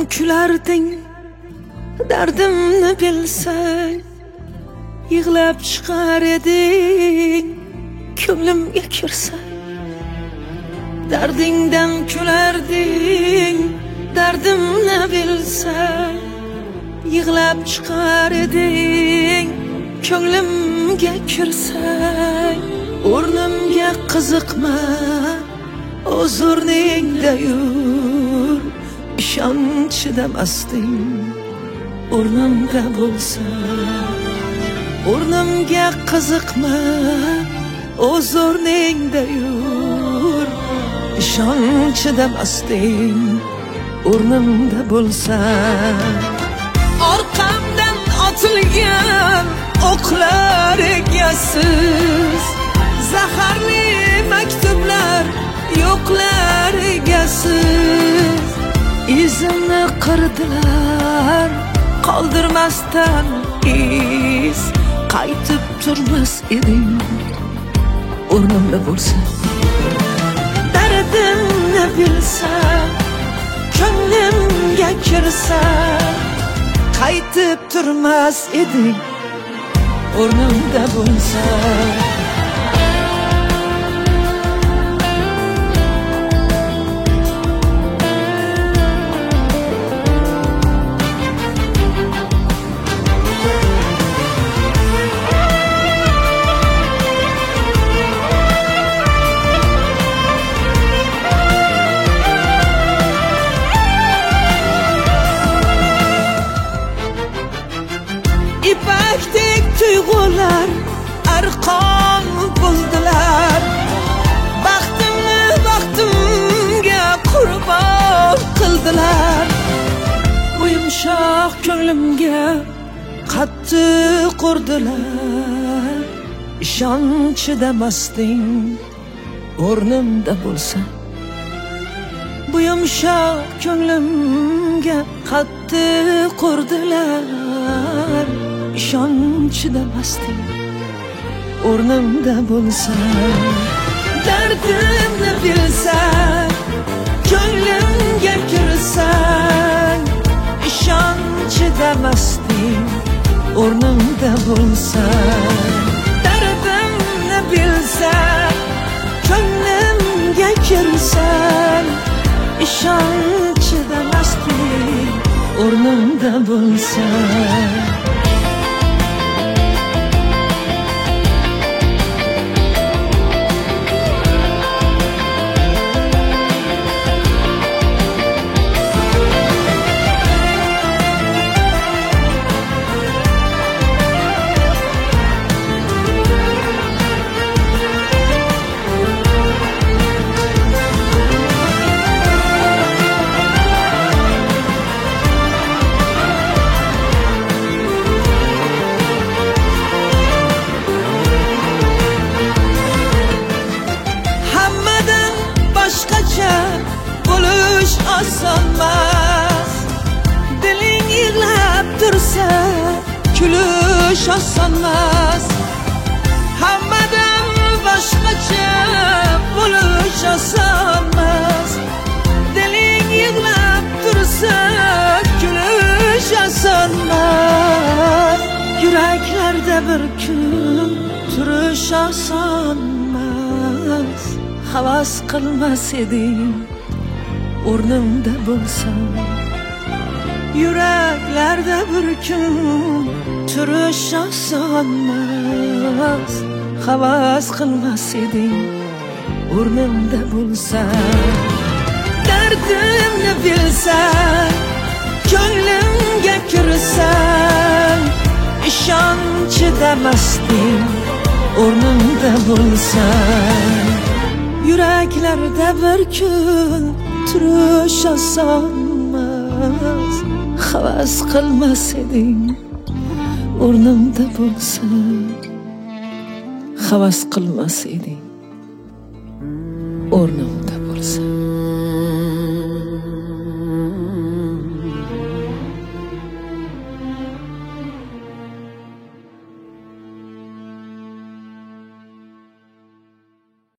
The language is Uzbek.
kularding, dardimni bilsang, yig'lab chiqar eding, ko'nglimga kirsang. Dardingdan kularding, dardimni bilsang, yig'lab chiqar eding, ko'nglimga kirsang. O'rnimga qiziqma, o'z o'rningda yur, ishonch chidamasding, o'rnimda bo'lsa. O'rnimga qiziqma, o'z o'rningda yur, ishonch chidamasding, o'rnimda bo'lsa. Orqamdan otilgan o'qlar egasiz, zaharli maktublar yo'qlar egasiz. Izimni qirdilar, qoldirmasdan iz, qaytib turmas eding, o'rnimda bo'lsa. Dardimni bilsam, ko'nglimga kirsa, qaytib turmas eding, o'rnimda bo'lsa. İpekdek tuyg'ular arqon bo'ldilar, baxtimni baxtimga qurbon qildilar. Bu yumshoq ko'nglimga qattiq urdilar, ishonch chidamasding, o'rnimda bo'lsa. Bu yumshoq ko'nglimga qattiq urdilar, ishonch chidamasding, o'rnimda bo'lsa. Dardimni bilsang, ko'nglimga kirsang, ishonch chidamasding, o'rnimda bo'lsa. Dardimni bilsang, ko'nglimga kirsang, ishonch chidamasding, o'rnimda bo'lsa. Bo'lish osonmas, diling yig'lab tursa, kulish osonmas. Hammadan boshqacha bo'lish osonmas, diling yig'lab tursa, kulish osonmas. Yuraklarda bir kun turish osonmas, havas qilmas eding, o'rnimda bo'lsa. Yuraklarda bir kun turish osonmas, havas qilmas eding, o'rnimda bo'lsa. Dardimni bilsang, ko'nglimga kirsang, ishonch chidamasding, o'rnimda bo'lsa. Yuraklarda bir kun turish osonmas, havas qilmas eding, o'rnimda bo'lsa. Havas qilmas eding, o'rnimda